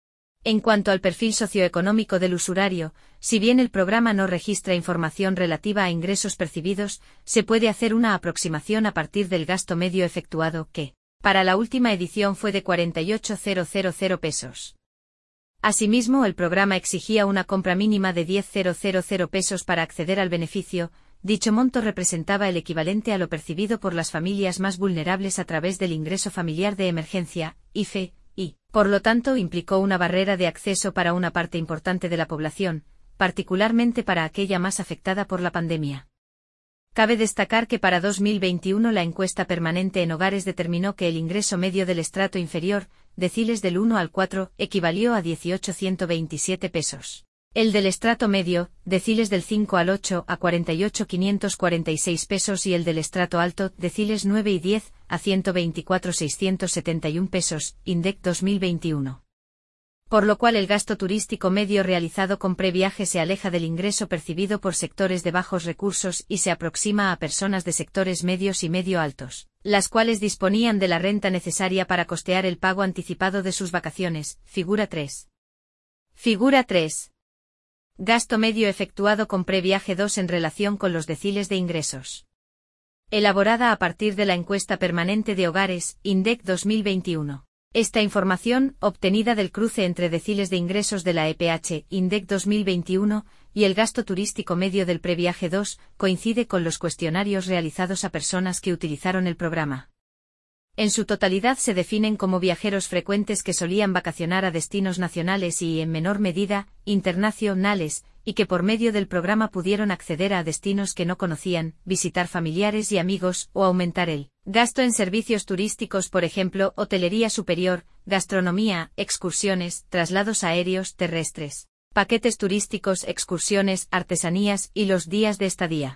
En cuanto al perfil socioeconómico del usurario, si bien el programa no registra información relativa a ingresos percibidos, se puede hacer una aproximación a partir del gasto medio efectuado, que, para la última edición fue de cuarenta y ocho mil pesos. Asimismo, el programa exigía una compra mínima de diez mil pesos para acceder al beneficio. Dicho monto representaba el equivalente a lo percibido por las familias más vulnerables a través del ingreso familiar de emergencia, I F E, y, por lo tanto, implicó una barrera de acceso para una parte importante de la población, particularmente para aquella más afectada por la pandemia. Cabe destacar que para dos mil veintiuno la encuesta permanente en hogares determinó que el ingreso medio del estrato inferior, deciles del uno al cuatro, equivalió a dieciocho mil ciento veintisiete pesos. El del estrato medio, deciles del cinco al ocho, a cuarenta y ocho mil quinientos cuarenta y seis pesos y el del estrato alto, deciles nueve y diez, a ciento veinticuatro mil seiscientos setenta y uno pesos, INDEC dos mil veintiuno. Por lo cual el gasto turístico medio realizado con previaje se aleja del ingreso percibido por sectores de bajos recursos y se aproxima a personas de sectores medios y medio altos, las cuales disponían de la renta necesaria para costear el pago anticipado de sus vacaciones. Figura tres. Figura tres. Gasto medio efectuado con previaje dos en relación con los deciles de ingresos. Elaborada a partir de la encuesta permanente de hogares, INDEC dos mil veintiuno. Esta información, obtenida del cruce entre deciles de ingresos de la E P H, INDEC dos mil veintiuno, y el gasto turístico medio del previaje dos, coincide con los cuestionarios realizados a personas que utilizaron el programa. En su totalidad se definen como viajeros frecuentes que solían vacacionar a destinos nacionales y, en menor medida, internacionales, y que por medio del programa pudieron acceder a destinos que no conocían, visitar familiares y amigos, o aumentar el gasto en servicios turísticos, por ejemplo, hotelería superior, gastronomía, excursiones, traslados aéreos, terrestres, paquetes turísticos, excursiones, artesanías y los días de estadía.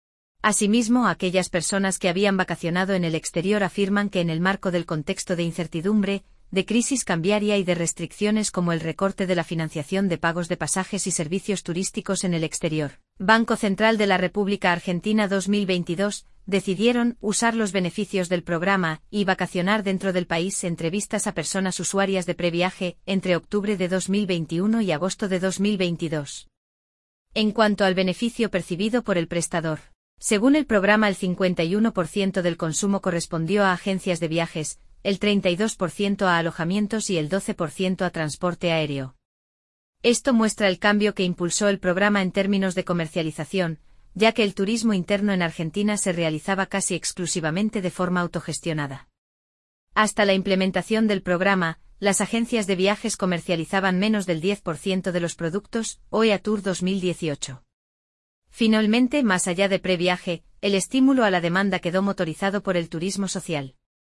Asimismo, aquellas personas que habían vacacionado en el exterior afirman que en el marco del contexto de incertidumbre, de crisis cambiaria y de restricciones como el recorte de la financiación de pagos de pasajes y servicios turísticos en el exterior, Banco Central de la República Argentina dos mil veintidós, decidieron usar los beneficios del programa y vacacionar dentro del país. Entrevistas a personas usuarias de previaje entre octubre de dos mil veintiuno y agosto de dos mil veintidós. En cuanto al beneficio percibido por el prestador, según el programa, el cincuenta y uno por ciento del consumo correspondió a agencias de viajes, el treinta y dos por ciento a alojamientos y el doce por ciento a transporte aéreo. Esto muestra el cambio que impulsó el programa en términos de comercialización, ya que el turismo interno en Argentina se realizaba casi exclusivamente de forma autogestionada. Hasta la implementación del programa, las agencias de viajes comercializaban menos del diez por ciento de los productos, O E A Tour dos mil dieciocho. Finalmente, más allá de previaje, el estímulo a la demanda quedó motorizado por el turismo social.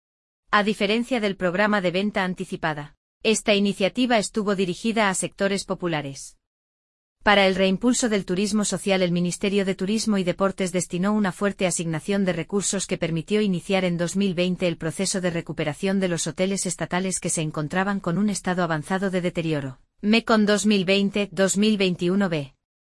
A diferencia del programa de venta anticipada, esta iniciativa estuvo dirigida a sectores populares. Para el reimpulso del turismo social, el Ministerio de Turismo y Deportes destinó una fuerte asignación de recursos que permitió iniciar en dos mil veinte el proceso de recuperación de los hoteles estatales que se encontraban con un estado avanzado de deterioro. MECON dos mil veinte dos mil veintiuno B.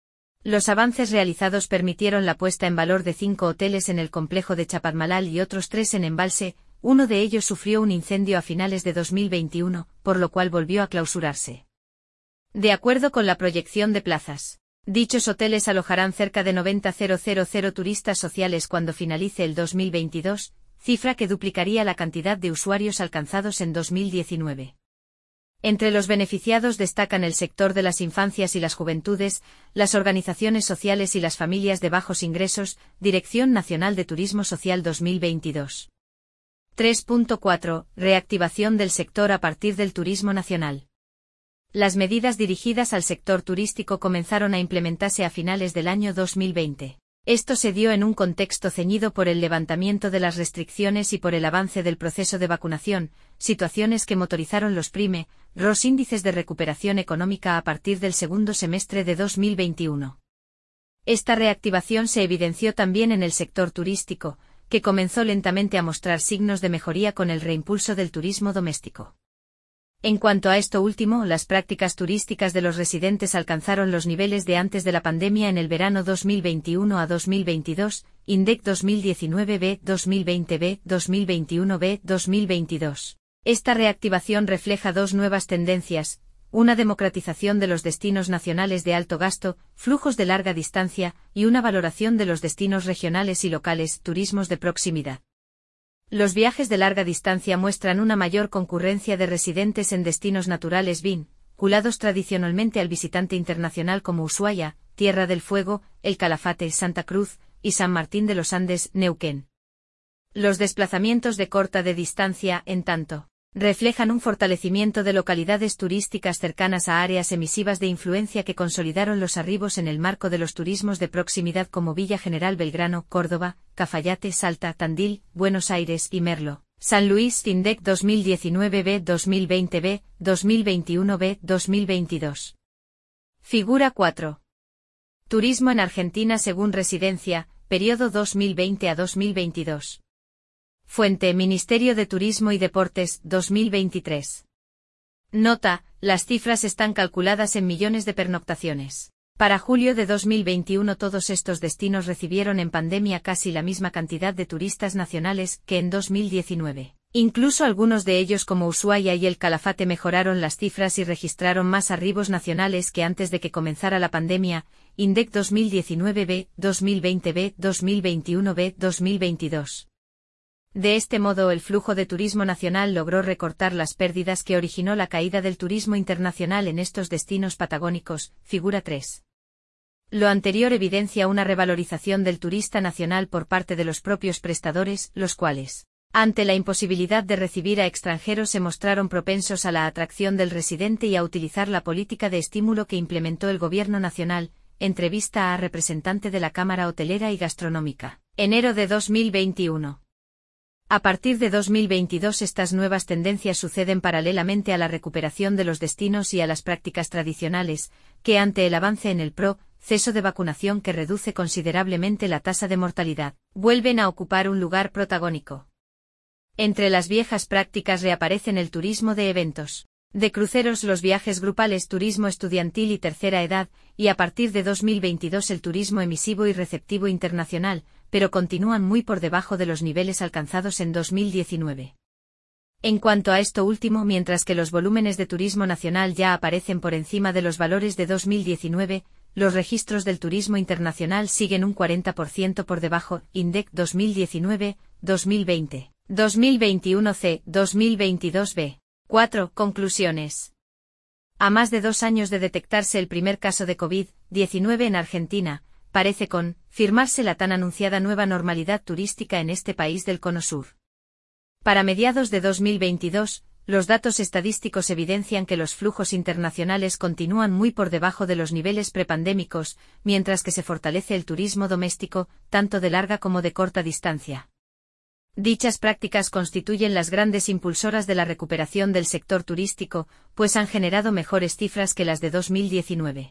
Los avances realizados permitieron la puesta en valor de cinco hoteles en el complejo de Chapadmalal y otros tres en Embalse. Uno de ellos sufrió un incendio a finales de dos mil veintiuno, por lo cual volvió a clausurarse. De acuerdo con la proyección de plazas, dichos hoteles alojarán cerca de noventa mil turistas sociales cuando finalice el dos mil veintidós, cifra que duplicaría la cantidad de usuarios alcanzados en dos mil diecinueve. Entre los beneficiados destacan el sector de las infancias y las juventudes, las organizaciones sociales y las familias de bajos ingresos, Dirección Nacional de Turismo Social dos mil veintidós. tres punto cuatro. Reactivación del sector a partir del turismo nacional. Las medidas dirigidas al sector turístico comenzaron a implementarse a finales del año dos mil veinte. Esto se dio en un contexto ceñido por el levantamiento de las restricciones y por el avance del proceso de vacunación, situaciones que motorizaron los PRIME, los índices de recuperación económica a partir del segundo semestre de dos mil veintiuno. Esta reactivación se evidenció también en el sector turístico, que comenzó lentamente a mostrar signos de mejoría con el reimpulso del turismo doméstico. En cuanto a esto último, las prácticas turísticas de los residentes alcanzaron los niveles de antes de la pandemia en el verano dos mil veintiuno a dos mil veintidós, INDEC dos mil diecinueve B, dos mil veinte B, dos mil veintiuno B, dos mil veintidós. Esta reactivación refleja dos nuevas tendencias: una democratización de los destinos nacionales de alto gasto, flujos de larga distancia, y una valoración de los destinos regionales y locales, turismos de proximidad. Los viajes de larga distancia muestran una mayor concurrencia de residentes en destinos naturales vinculados tradicionalmente al visitante internacional como Ushuaia, Tierra del Fuego, El Calafate, Santa Cruz, y San Martín de los Andes, Neuquén. Los desplazamientos de corta de distancia, en tanto, reflejan un fortalecimiento de localidades turísticas cercanas a áreas emisivas de influencia que consolidaron los arribos en el marco de los turismos de proximidad como Villa General Belgrano, Córdoba, Cafayate, Salta, Tandil, Buenos Aires y Merlo. San Luis, INDEC dos mil diecinueve B, dos mil veinte B, dos mil veintiuno B, dos mil veintidós. Figura cuatro. Turismo en Argentina según residencia, periodo dos mil veinte a dos mil veintidós. Fuente: Ministerio de Turismo y Deportes, dos mil veintitrés. Nota: las cifras están calculadas en millones de pernoctaciones. Para julio de dos mil veintiuno todos estos destinos recibieron en pandemia casi la misma cantidad de turistas nacionales que en dos mil diecinueve. Incluso algunos de ellos como Ushuaia y El Calafate mejoraron las cifras y registraron más arribos nacionales que antes de que comenzara la pandemia. INDEC dos mil diecinueve B, dos mil veinte B, dos mil veintiuno B, dos mil veintidós. De este modo, el flujo de turismo nacional logró recortar las pérdidas que originó la caída del turismo internacional en estos destinos patagónicos, figura tres. Lo anterior evidencia una revalorización del turista nacional por parte de los propios prestadores, los cuales, ante la imposibilidad de recibir a extranjeros, se mostraron propensos a la atracción del residente y a utilizar la política de estímulo que implementó el Gobierno Nacional. Entrevista a representante de la Cámara Hotelera y Gastronómica, enero de dos mil veintiuno. A partir de dos mil veintidós estas nuevas tendencias suceden paralelamente a la recuperación de los destinos y a las prácticas tradicionales, que ante el avance en el proceso de vacunación que reduce considerablemente la tasa de mortalidad, vuelven a ocupar un lugar protagónico. Entre las viejas prácticas reaparecen el turismo de eventos, de cruceros, los viajes grupales, turismo estudiantil y tercera edad, y a partir de dos mil veintidós el turismo emisivo y receptivo internacional, pero continúan muy por debajo de los niveles alcanzados en dos mil diecinueve. En cuanto a esto último, mientras que los volúmenes de turismo nacional ya aparecen por encima de los valores de dos mil diecinueve, los registros del turismo internacional siguen un cuarenta por ciento por debajo. INDEC dos mil diecinueve, dos mil veinte, dos mil veintiuno C, dos mil veintidós B. cuatro. Conclusiones. A más de dos años de detectarse el primer caso de COVID diecinueve en Argentina, parece confirmarse la tan anunciada nueva normalidad turística en este país del Cono Sur. Para mediados de dos mil veintidós, los datos estadísticos evidencian que los flujos internacionales continúan muy por debajo de los niveles prepandémicos, mientras que se fortalece el turismo doméstico, tanto de larga como de corta distancia. Dichas prácticas constituyen las grandes impulsoras de la recuperación del sector turístico, pues han generado mejores cifras que las de dos mil diecinueve.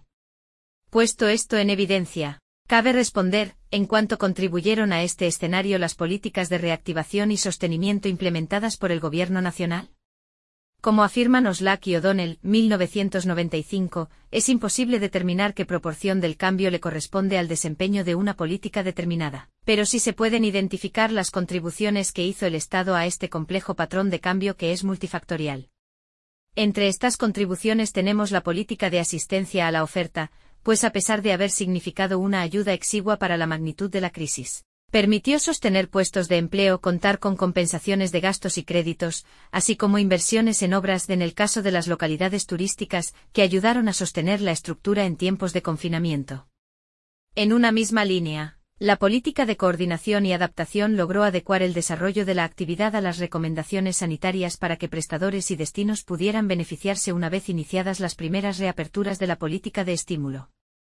Puesto esto en evidencia, cabe responder, en cuánto contribuyeron a este escenario las políticas de reactivación y sostenimiento implementadas por el Gobierno nacional. Como afirman Oslac y O'Donnell, mil novecientos noventa y cinco, es imposible determinar qué proporción del cambio le corresponde al desempeño de una política determinada, pero sí se pueden identificar las contribuciones que hizo el Estado a este complejo patrón de cambio que es multifactorial. Entre estas contribuciones tenemos la política de asistencia a la oferta, pues a pesar de haber significado una ayuda exigua para la magnitud de la crisis, permitió sostener puestos de empleo, contar con compensaciones de gastos y créditos, así como inversiones en obras en el caso de las localidades turísticas, que ayudaron a sostener la estructura en tiempos de confinamiento. En una misma línea, la política de coordinación y adaptación logró adecuar el desarrollo de la actividad a las recomendaciones sanitarias para que prestadores y destinos pudieran beneficiarse una vez iniciadas las primeras reaperturas de la política de estímulo.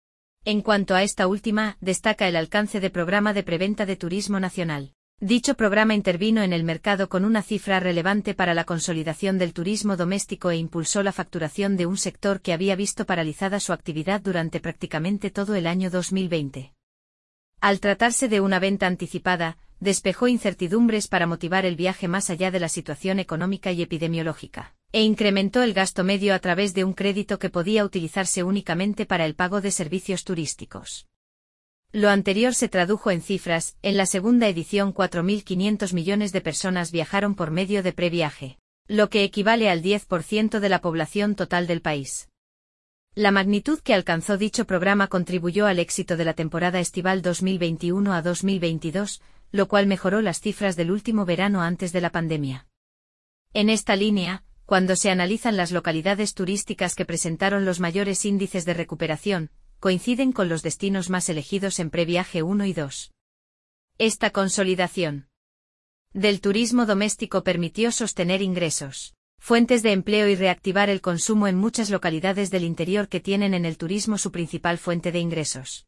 En cuanto a esta última, destaca el alcance de Programa de Preventa de Turismo Nacional. Dicho programa intervino en el mercado con una cifra relevante para la consolidación del turismo doméstico e impulsó la facturación de un sector que había visto paralizada su actividad durante prácticamente todo el año dos mil veinte. Al tratarse de una venta anticipada, despejó incertidumbres para motivar el viaje más allá de la situación económica y epidemiológica, e incrementó el gasto medio a través de un crédito que podía utilizarse únicamente para el pago de servicios turísticos. Lo anterior se tradujo en cifras: en la segunda edición cuatro mil quinientos millones de personas viajaron por medio de previaje, lo que equivale al diez por ciento de la población total del país. La magnitud que alcanzó dicho programa contribuyó al éxito de la temporada estival dos mil veintiuno a dos mil veintidós, lo cual mejoró las cifras del último verano antes de la pandemia. En esta línea, cuando se analizan las localidades turísticas que presentaron los mayores índices de recuperación, coinciden con los destinos más elegidos en previaje uno y dos. Esta consolidación del turismo doméstico permitió sostener ingresos, fuentes de empleo y reactivar el consumo en muchas localidades del interior que tienen en el turismo su principal fuente de ingresos.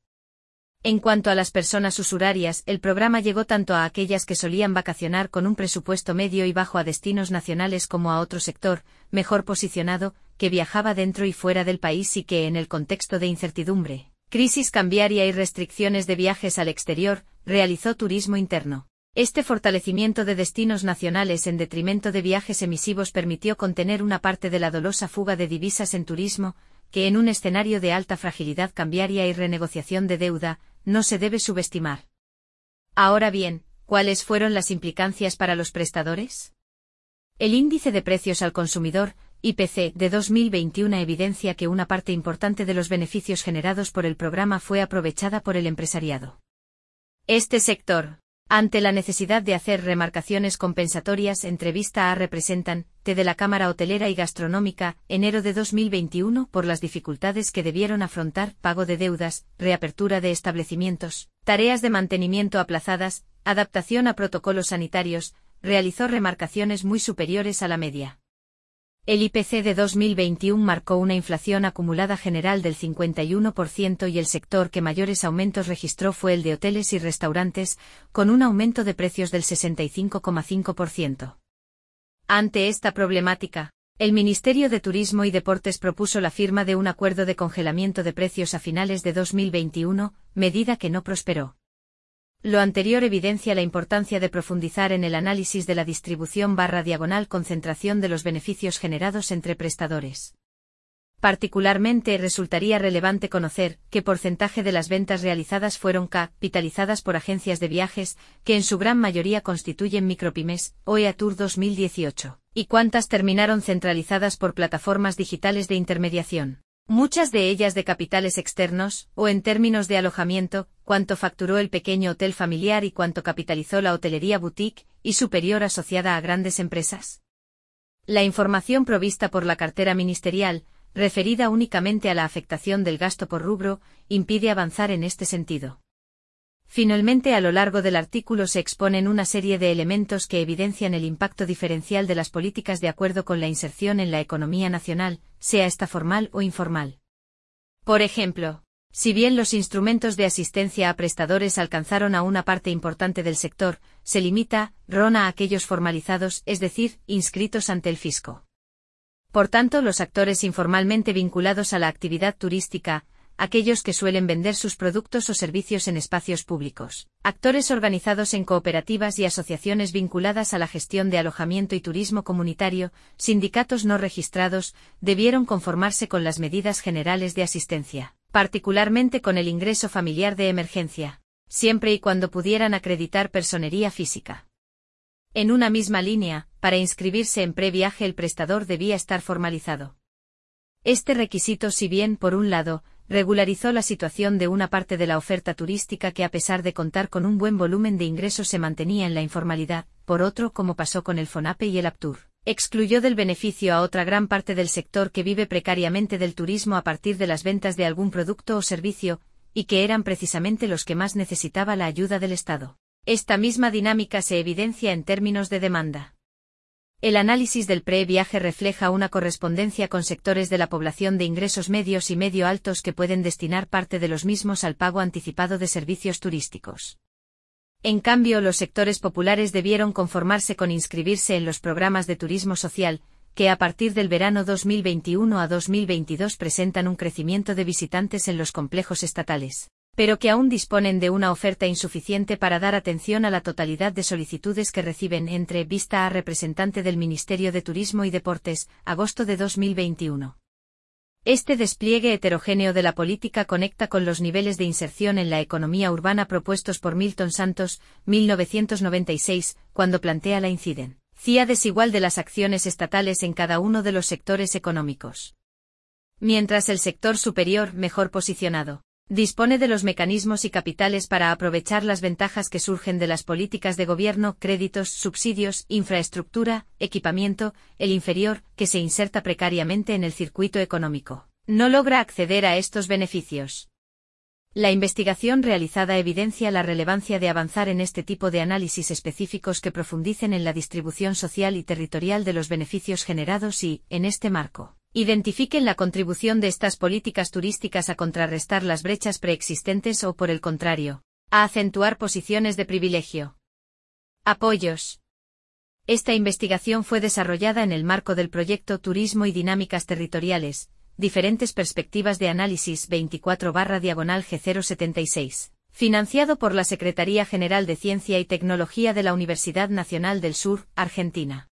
En cuanto a las personas usurarias, el programa llegó tanto a aquellas que solían vacacionar con un presupuesto medio y bajo a destinos nacionales como a otro sector, mejor posicionado, que viajaba dentro y fuera del país y que en el contexto de incertidumbre, crisis cambiaria y restricciones de viajes al exterior, realizó turismo interno. Este fortalecimiento de destinos nacionales en detrimento de viajes emisivos permitió contener una parte de la dolosa fuga de divisas en turismo, que en un escenario de alta fragilidad cambiaria y renegociación de deuda, no se debe subestimar. Ahora bien, ¿cuáles fueron las implicancias para los prestadores? El índice de precios al consumidor, I P C, de dos mil veintiuno evidencia que una parte importante de los beneficios generados por el programa fue aprovechada por el empresariado. Este sector, ante la necesidad de hacer remarcaciones compensatorias, entrevista a representan, T de la Cámara Hotelera y Gastronómica, enero de dos mil veintiuno, por las dificultades que debieron afrontar, pago de deudas, reapertura de establecimientos, tareas de mantenimiento aplazadas, adaptación a protocolos sanitarios, realizó remarcaciones muy superiores a la media. El I P C de dos mil veintiuno marcó una inflación acumulada general del cincuenta y uno por ciento y el sector que mayores aumentos registró fue el de hoteles y restaurantes, con un aumento de precios del sesenta y cinco coma cinco por ciento. Ante esta problemática, el Ministerio de Turismo y Deportes propuso la firma de un acuerdo de congelamiento de precios a finales de dos mil veintiuno, medida que no prosperó. Lo anterior evidencia la importancia de profundizar en el análisis de la distribución barra diagonal concentración de los beneficios generados entre prestadores. Particularmente resultaría relevante conocer qué porcentaje de las ventas realizadas fueron capitalizadas por agencias de viajes, que en su gran mayoría constituyen micropymes, O E A Tour dos mil dieciocho, y cuántas terminaron centralizadas por plataformas digitales de intermediación, muchas de ellas de capitales externos, o en términos de alojamiento, cuánto facturó el pequeño hotel familiar y cuánto capitalizó la hotelería boutique y superior asociada a grandes empresas. La información provista por la cartera ministerial, referida únicamente a la afectación del gasto por rubro, impide avanzar en este sentido. Finalmente, a lo largo del artículo se exponen una serie de elementos que evidencian el impacto diferencial de las políticas de acuerdo con la inserción en la economía nacional, sea esta formal o informal. Por ejemplo, si bien los instrumentos de asistencia a prestadores alcanzaron a una parte importante del sector, se limita, rona a aquellos formalizados, es decir, inscritos ante el fisco. Por tanto, los actores informalmente vinculados a la actividad turística, aquellos que suelen vender sus productos o servicios en espacios públicos, actores organizados en cooperativas y asociaciones vinculadas a la gestión de alojamiento y turismo comunitario, sindicatos no registrados, debieron conformarse con las medidas generales de asistencia, particularmente con el ingreso familiar de emergencia, siempre y cuando pudieran acreditar personería física. En una misma línea, para inscribirse en previaje el prestador debía estar formalizado. Este requisito, si bien, por un lado, regularizó la situación de una parte de la oferta turística que a pesar de contar con un buen volumen de ingresos se mantenía en la informalidad, por otro, como pasó con el FONAPE y el APTUR, excluyó del beneficio a otra gran parte del sector que vive precariamente del turismo a partir de las ventas de algún producto o servicio, y que eran precisamente los que más necesitaba la ayuda del Estado. Esta misma dinámica se evidencia en términos de demanda. El análisis del previaje refleja una correspondencia con sectores de la población de ingresos medios y medio altos que pueden destinar parte de los mismos al pago anticipado de servicios turísticos. En cambio, los sectores populares debieron conformarse con inscribirse en los programas de turismo social, que a partir del verano dos mil veintiuno a dos mil veintidós presentan un crecimiento de visitantes en los complejos estatales, pero que aún disponen de una oferta insuficiente para dar atención a la totalidad de solicitudes que reciben. Entre vista a representante del Ministerio de Turismo y Deportes, agosto de dos mil veintiuno. Este despliegue heterogéneo de la política conecta con los niveles de inserción en la economía urbana propuestos por Milton Santos, mil novecientos noventa y seis, cuando plantea la incidencia desigual de las acciones estatales en cada uno de los sectores económicos. Mientras el sector superior, mejor posicionado, dispone de los mecanismos y capitales para aprovechar las ventajas que surgen de las políticas de gobierno, créditos, subsidios, infraestructura, equipamiento, el inferior, que se inserta precariamente en el circuito económico, no logra acceder a estos beneficios. La investigación realizada evidencia la relevancia de avanzar en este tipo de análisis específicos que profundicen en la distribución social y territorial de los beneficios generados y, en este marco, identifiquen la contribución de estas políticas turísticas a contrarrestar las brechas preexistentes o, por el contrario, a acentuar posiciones de privilegio. Apoyos. Esta investigación fue desarrollada en el marco del proyecto Turismo y Dinámicas Territoriales, diferentes perspectivas de análisis veinticuatro barra diagonal G cero setenta y seis, financiado por la Secretaría General de Ciencia y Tecnología de la Universidad Nacional del Sur, Argentina.